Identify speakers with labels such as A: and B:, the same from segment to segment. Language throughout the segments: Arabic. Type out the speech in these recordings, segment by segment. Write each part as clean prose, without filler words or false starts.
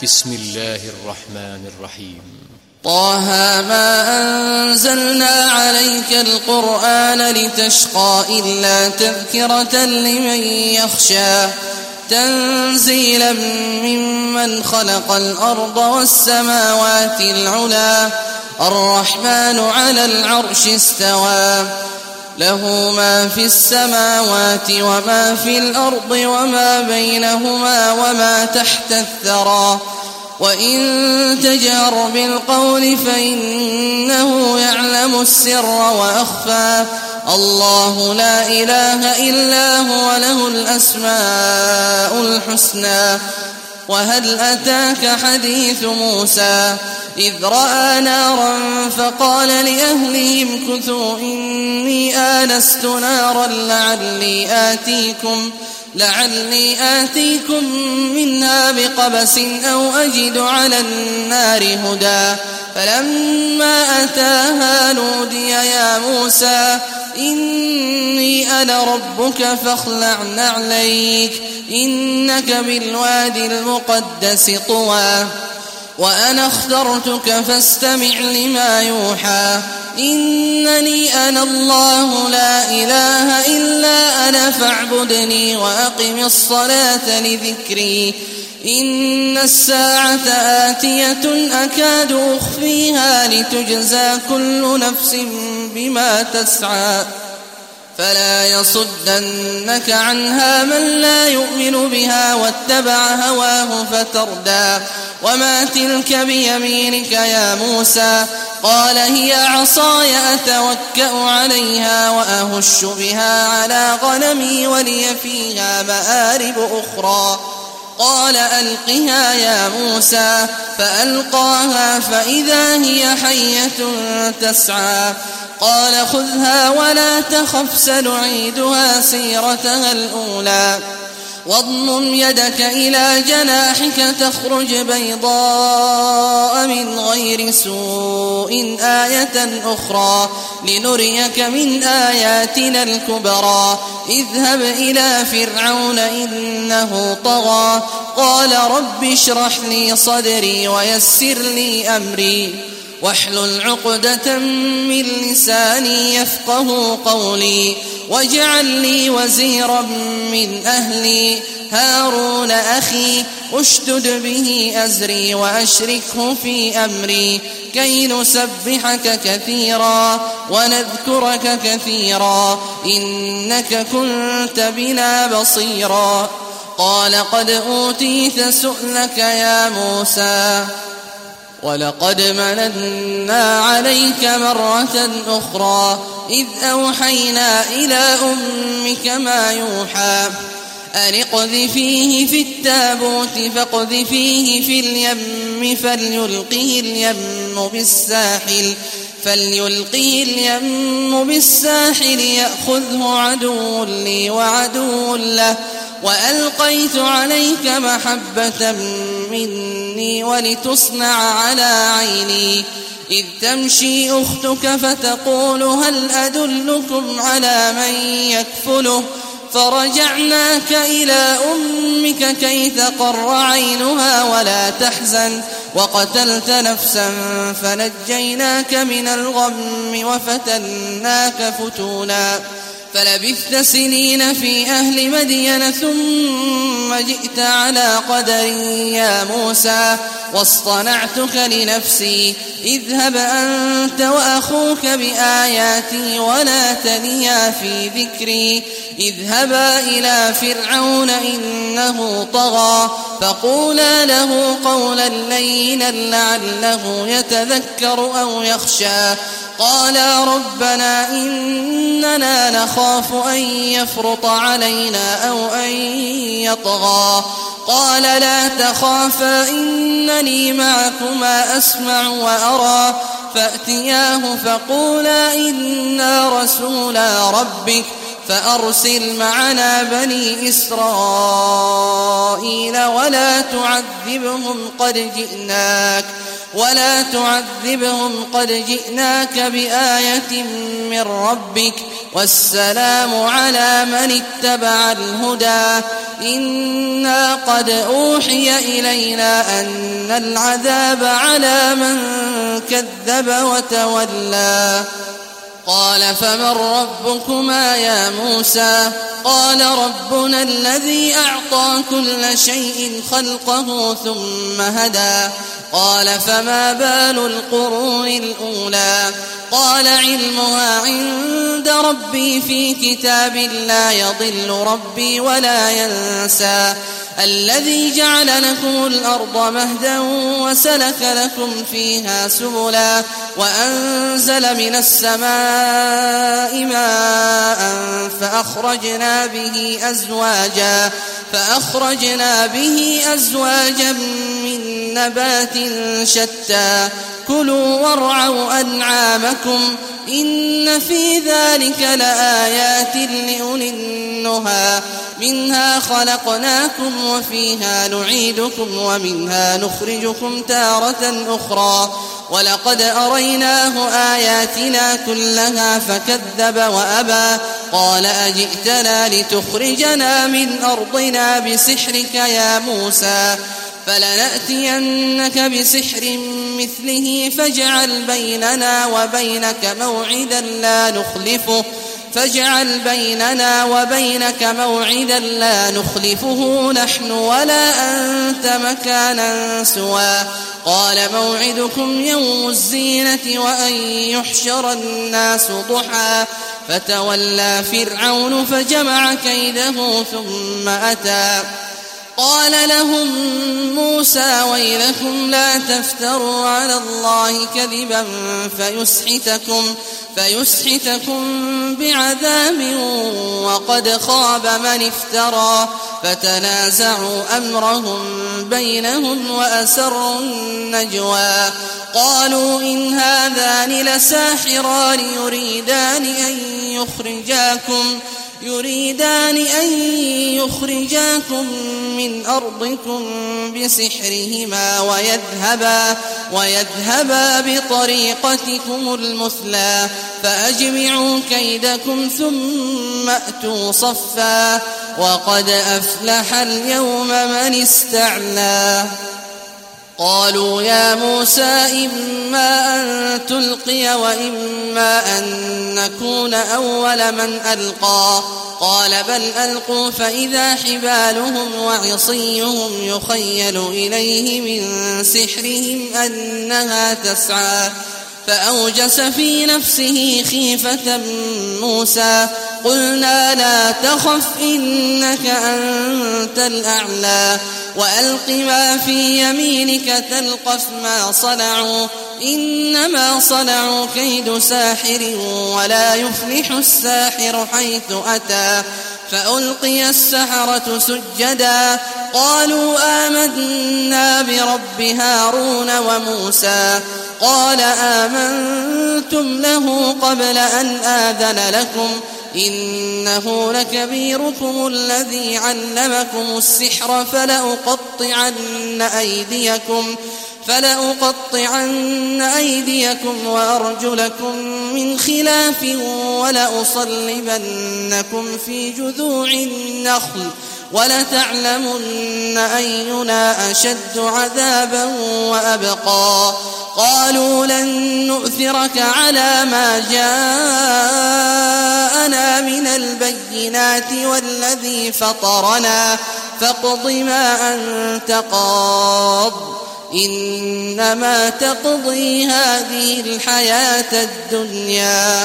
A: بسم الله الرحمن الرحيم.
B: طه ما أنزلنا عليك القرآن لتشقى إلا تذكرة لمن يخشى تنزيلا ممن خلق الأرض والسماوات العلى الرحمن على العرش استوى له ما في السماوات وما في الأرض وما بينهما وما تحت الثرى وإن تجهر بالقول فإنه يعلم السر وأخفى الله لا إله إلا هو له الأسماء الحسنى وهل أتاك حديث موسى إذ رأى نارا فقال لأهلهم كثوا إني آنست نارا لعلي آتيكم منها بقبس أو أجد على النار هدى فلما أتاها نودي يا موسى إني أنا ربك فاخلع نعليك إنك بالوادي المقدس طوى وأنا اخترتك فاستمع لما يوحى إنني أنا الله لا إله إلا أنا فاعبدني وأقم الصلاة لذكري إن الساعة آتية أكاد أخفيها لتجزى كل نفس بما تسعى فلا يصدنك عنها من لا يؤمن بها واتبع هواه فتردى وما تلك بيمينك يا موسى قال هي عصاي أتوكأ عليها وأهش بها على غنمي ولي فيها مآرب أخرى قال ألقها يا موسى فألقاها فإذا هي حية تسعى قال خذها ولا تخف سنعيدها سيرتها الأولى واضمم يدك إلى جناحك تخرج بيضاء من غير سوء آية أخرى لنريك من آياتنا الكبرى اذهب إلى فرعون إنه طغى قال رب اشرح لي صدري ويسر لي أمري واحلل عقدة من لساني يفقه قولي واجعل لي وزيرا من أهلي هارون أخي اشدد به أزري وأشركه في أمري كي نسبحك كثيرا ونذكرك كثيرا إنك كنت بنا بصيرا قال قد أوتيت سؤلك يا موسى ولقد مننا عليك مرة أخرى إذ أوحينا إلى أمك ما يوحى أن اقذفيه في التابوت فاقذفيه في اليم فليلقه اليم بالساحل يأخذه عدو لي وعدو له وألقيت عليك محبة مني ولتصنع على عيني إذ تمشي أختك فتقول هل أدلكم على من يكفله فرجعناك إلى أمك كي تقر عينها ولا تحزن وقتلت نفسا فنجيناك من الغم وفتناك فتونا فلبثت سنين في أهل مدين ثم جئت على قدر يا موسى واصطنعتك لنفسي اذهب أنت وأخوك بآياتي ولا تنيا في ذكري اذهبا إلى فرعون إنه طغى فقولا له قولا لينا لعله يتذكر أو يخشى قالا ربنا إننا نخاف أن يفرط علينا أو أن يطغى قال لا تخافا إنني معكما أسمع وأرى فأتياه فقولا إنا رسولا ربك فأرسل معنا بني إسرائيل ولا تعذبهم ولا تعذبهم قد جئناك بآية من ربك والسلام على من اتبع الهدى إنا قد أوحي إلينا أن العذاب على من كذب وتولى قال فمن ربكما يا موسى قال ربنا الذي أعطى كل شيء خلقه ثم هدى قال فما بال القرون الأولى قال علمها عند ربي في كتاب لا يضل ربي ولا ينسى الذي جعل لكم الأرض مهدا وسلك لكم فيها سبلا وأنزل من السماء ماء فأخرجنا به أزواجا من نبات شتى كلوا وارعوا أنعامكم إن في ذلك لآيات لأولي النهى منها خلقناكم وفيها نعيدكم ومنها نخرجكم تارة أخرى ولقد أريناه آياتنا كلها فكذب وأبى قال أجئتنا لتخرجنا من أرضنا بسحرك يا موسى فلنأتينك بسحر مثله فاجعل بيننا وبينك موعدا لا نخلفه نحن ولا أنت مكانا سوى قال موعدكم يوم الزينة وأن يحشر الناس ضحى فتولى فرعون فجمع كيده ثم أتى قال لهم موسى ويلكم لا تفتروا على الله كذبا فيسحتكم بعذاب وقد خاب من افترى فتنازعوا أمرهم بينهم وأسروا النجوى قالوا إن هذان لساحران يريدان أن يخرجاكم من أرضكم بسحرهما ويذهبا بطريقتكم المثلى فأجمعوا كيدكم ثم أتوا صفا وقد أفلح اليوم من استعلى قالوا يا موسى إما أن تلقي وإما أن نكون أول من ألقى قال بل ألقوا فإذا حبالهم وعصيهم يخيل إليه من سحرهم أنها تسعى فأوجس في نفسه خيفة موسى قلنا لا تخف إنك أنت الأعلى وألق ما في يمينك تلقف ما صنعوا إنما صنعوا كيد ساحر ولا يفلح الساحر حيث أتى فألقي السحرة سجدا قالوا آمنا برب هارون وموسى قال آمنتم له قبل أن آذن لكم إنه لكبيركم الذي علمكم السحر فلأقطعن أيديكم وأرجلكم من خلاف ولأصلبنكم في جذوع النخل ولتعلمن أينا أشد عذابا وأبقى قالوا لن نؤثرك على ما جاءنا من البينات والذي فطرنا فاقض ما أنت قاض إنما تقضي هذه الحياة الدنيا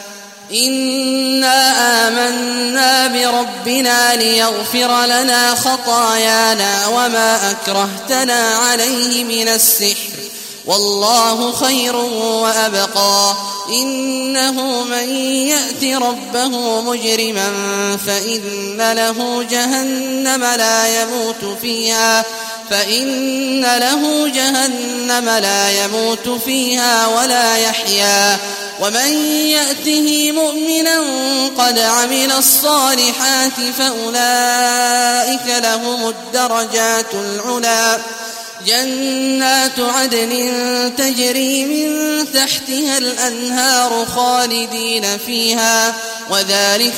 B: إنا آمنا بربنا ليغفر لنا خطايانا وما أكرهتنا عليه من السحر والله خير وأبقى إنه من يأت ربه مجرما فإن له جهنم لا يموت فيها ولا يحيا ومن يأته مؤمنا قد عمل الصالحات فأولئك لهم الدرجات العلى جنات عدن تجري من تحتها الأنهار خالدين فيها وذلك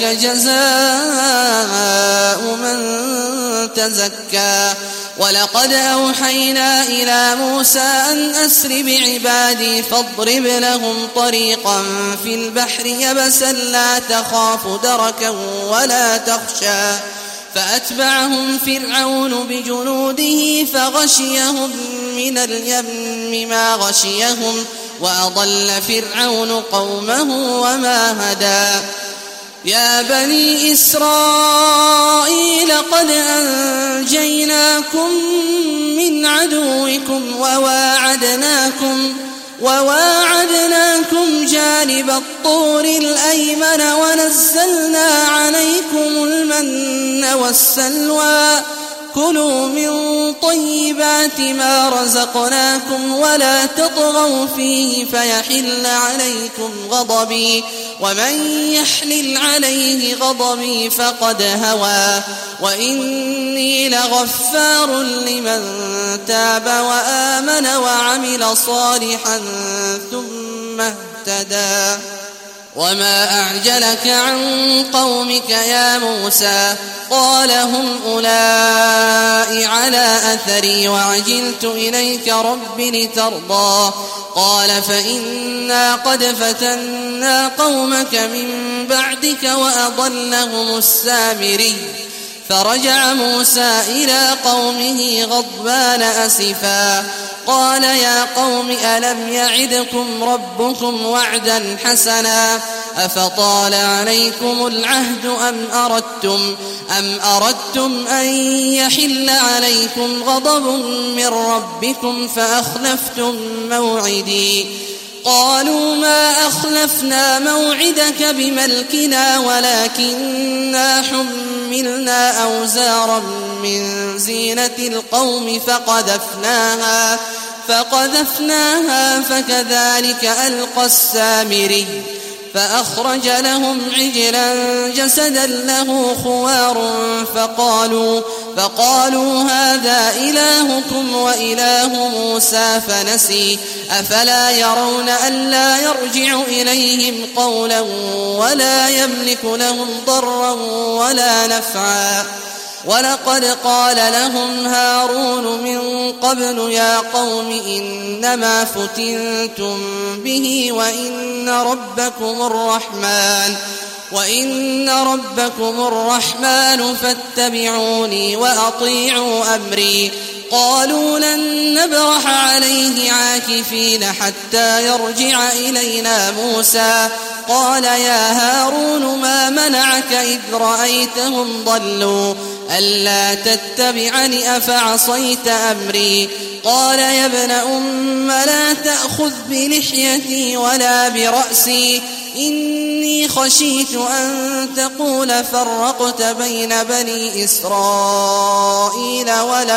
B: جزاء من تزكى ولقد أوحينا إلى موسى أن أسر بعبادي فاضرب لهم طريقا في البحر يبسا لا تخاف دركا ولا تخشى فأتبعهم فرعون بجنوده فغشيهم من اليم ما غشيهم وأضل فرعون قومه وما هدى يا بني إسرائيل قد أنجيناكم من عدوكم وواعدناكم جانب الطور الأيمن ونزلنا عليكم المن والسلوى كلوا من طيبات ما رزقناكم ولا تطغوا فيه فيحل عليكم غضبي ومن يحلل عليه غضبي فقد هوى وإني لغفار لمن تاب وآمن وعمل صالحا ثم اهتدى وما أعجلك عن قومك يا موسى قال هم أولئك على أثري وعجلت إليك رب لترضى قال فإنا قد فتنا قومك من بعدك وأضلهم السامري فرجع موسى إلى قومه غضبان أسفا قال يا قوم ألم يعدكم ربكم وعدا حسنا أفطال عليكم العهد أم أردتم أن يحل عليكم غضب من ربكم فأخلفتم موعدي قالوا ما أخلفنا موعدك بملكنا ولكننا حملنا أوزارا من زينة القوم فقذفناها فكذلك ألقى السامري فأخرج لهم عجلا جسدا له خوار فقالوا هذا إلهكم وإله موسى فنسي أفلا يرون ألا يرجع إليهم قولا ولا يملك لهم ضرا ولا نفعا ولقد قال لهم هارون من قبل يا قوم إنما فتنتم به وإن ربكم الرحمن فاتبعوني وأطيعوا أمري قالوا لن نبرح عليه عاكفين حتى يرجع إلينا موسى قال يا هارون ما منعك إذ رأيتهم ضلوا ألا تتبعني أفعصيت أمري قال يا ابن أم لا تأخذ بلحيتي ولا برأسي إني خشيت أن تقول فرقت بين بني إسرائيل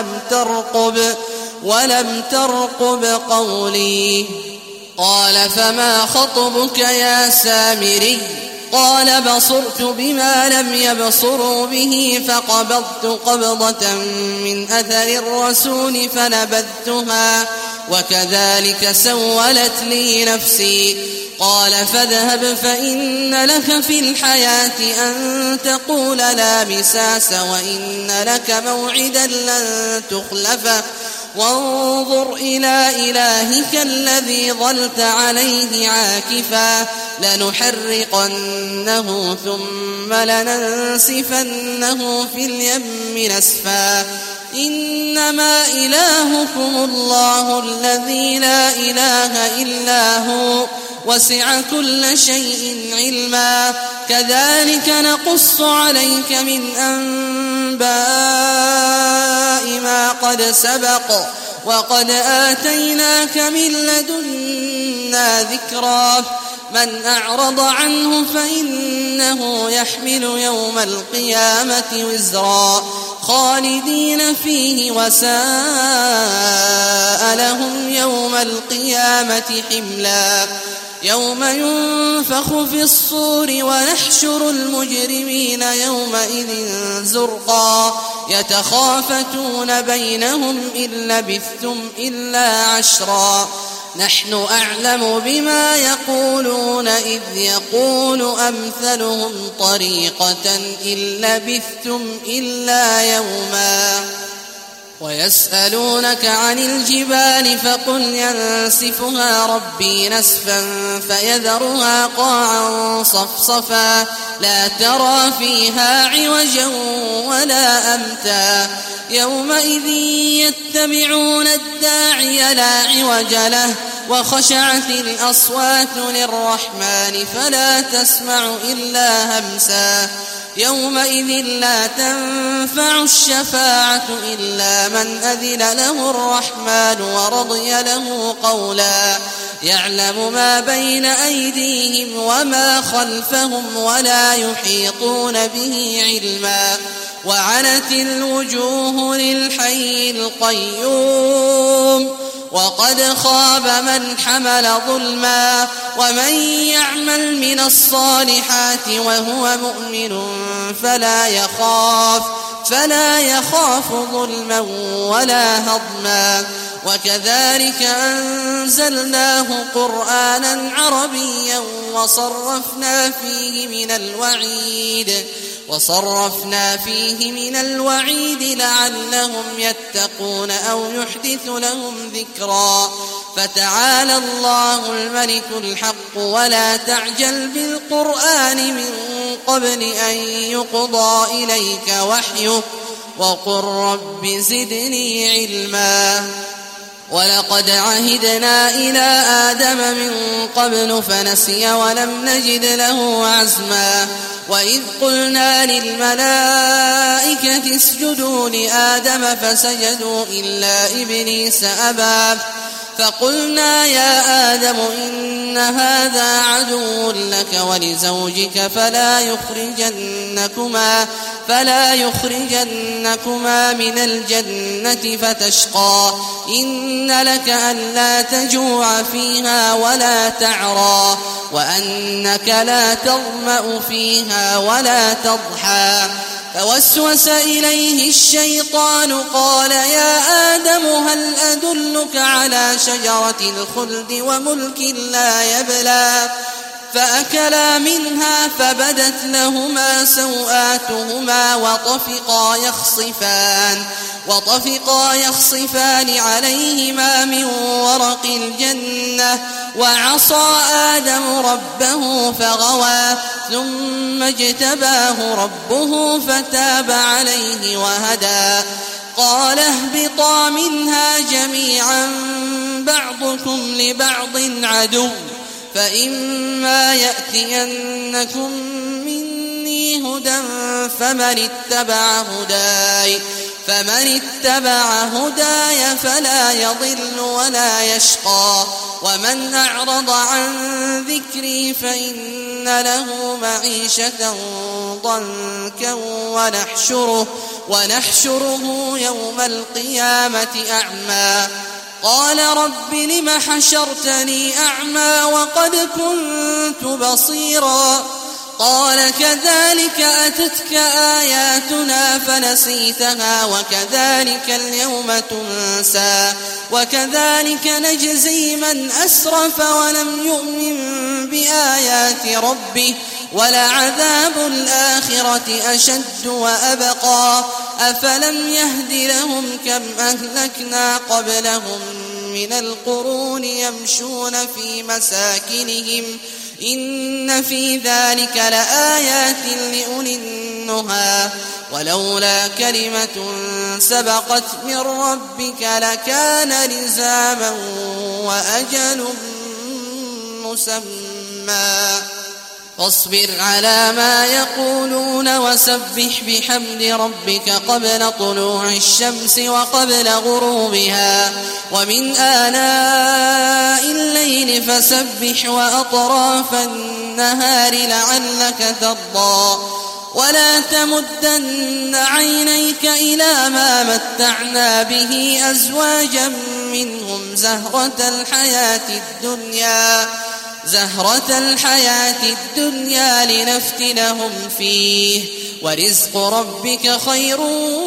B: ولم ترقب قولي قال فما خطبك يا سامري قال بصرت بما لم يبصروا به فقبضت قبضة من أثر الرسول فنبذتها وكذلك سولت لي نفسي قال فاذهب فإن لك في الحياة أن تقول لا مساس وإن لك موعدا لن تخلفه وانظر إلى إلهك الذي ظلت عليه عاكفا لنحرقنه ثم لننسفنه في اليم نسفا إنما إلهكم الله الذي لا إله إلا هو وسع كل شيء علما كذلك نقص عليك من أنباء ما قد سبق وقد آتيناك من لدنا ذكرا من أعرض عنه فإنه يحمل يوم القيامة وزرا خالدين فيه وساء لهم يوم القيامة حملا يوم ينفخ في الصور ونحشر المجرمين يومئذ زرقا يتخافتون بينهم إن لبثتم إلا عشرا نحن أعلم بما يقولون إذ يقول أمثلهم طريقة إن لبثتم إلا يوما ويسألونك عن الجبال فقل ينسفها ربي نسفا فيذرها قاعا صفصفا لا ترى فيها عوجا ولا أمتا يومئذ يتبعون الداعي لا عوج له وخشعت الأصوات للرحمن فلا تسمع إلا همسا يومئذ لا تنفع الشفاعة إلا من أذن له الرحمن ورضي له قولا يعلم ما بين أيديهم وما خلفهم ولا يحيطون به علما وعنت الوجوه للحي القيوم وقد خاب من حمل ظلما ومن يعمل من الصالحات وهو مؤمن فلا يخاف ظلما ولا هضما وكذلك أنزلناه قرآنا عربيا وصرفنا فيه من الوعيد لعلهم يتقون أو يحدث لهم ذكرا فتعالى الله الملك الحق ولا تعجل بالقرآن من قبل أن يقضى إليك وحيه وقل رب زدني علما ولقد عهدنا إلى آدم من قبل فنسي ولم نجد له عزما وإذ قلنا للملائكة اسجدوا لآدم فسجدوا إلا إبليس أبى فقلنا يا آدم إن هذا عدو لك ولزوجك فلا يخرجنكما من الجنة فتشقى إن لك ألا تجوع فيها ولا تعرى وأنك لا تظمأ فيها ولا تضحى فوسوس إليه الشيطان قال يا آدم هل أدلك على شجرة الخلد وملك لا يبلى فأكلا منها فبدت لهما سوآتهما وطفقا يخصفان عليهما من ورق الجنة وعصى آدم ربه فغوى ثم اجتباه ربه فتاب عليه وهدى قال اهبطا منها جميعا بعضكم لبعض عدو فإما يأتينكم مني هدى فمن اتبع هداي فلا يضل ولا يشقى ومن أعرض عن ذكري فإن له معيشة ضنكا ونحشره يوم القيامة أعمى قال رب لم حشرتني أعمى وقد كنت بصيرا قال كذلك أتتك آياتنا فنسيتها وكذلك اليوم تنسى وكذلك نجزي من أسرف ولم يؤمن بآيات ربه ولعذاب الآخرة أشد وأبقى أفلم يهد لهم كم أهلكنا قبلهم من القرون يمشون في مساكنهم إن في ذلك لآيات لأولي النهى ولولا كلمة سبقت من ربك لكان لزاما وأجل مسمى فاصبر على ما يقولون وسبح بحمد ربك قبل طلوع الشمس وقبل غروبها ومن آناء الليل فسبح وأطراف النهار لعلك ترضى ولا تمدن عينيك إلى ما متعنا به أزواجا منهم زهرة زهرة الحياة الدنيا لنفتنهم فيه ورزق ربك خير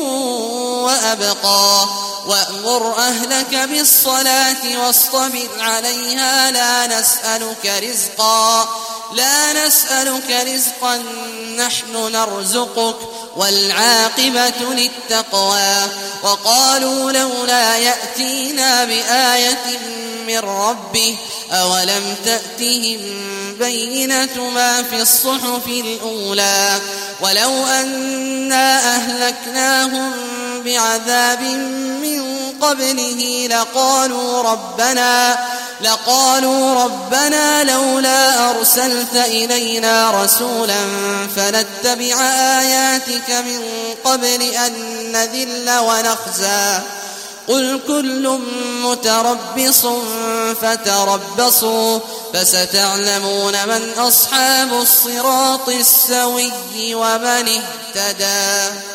B: وأبقى وأمر أهلك بالصلاة واصطبر عليها لا نسألك رزقا نحن نرزقك والعاقبة للتقوى وقالوا لولا يأتينا بآية من ربه أولم تأتهم بينة ما في الصحف الأولى ولو أنا أهلكناهم بعذاب من قبله لقالوا ربنا لولا أرسلت إلينا رسولا فنتبع آياتك من قبل أن نذل ونخزى قل كل متربص فتربصوا فستعلمون من أصحاب الصراط السوي ومن اهتدى.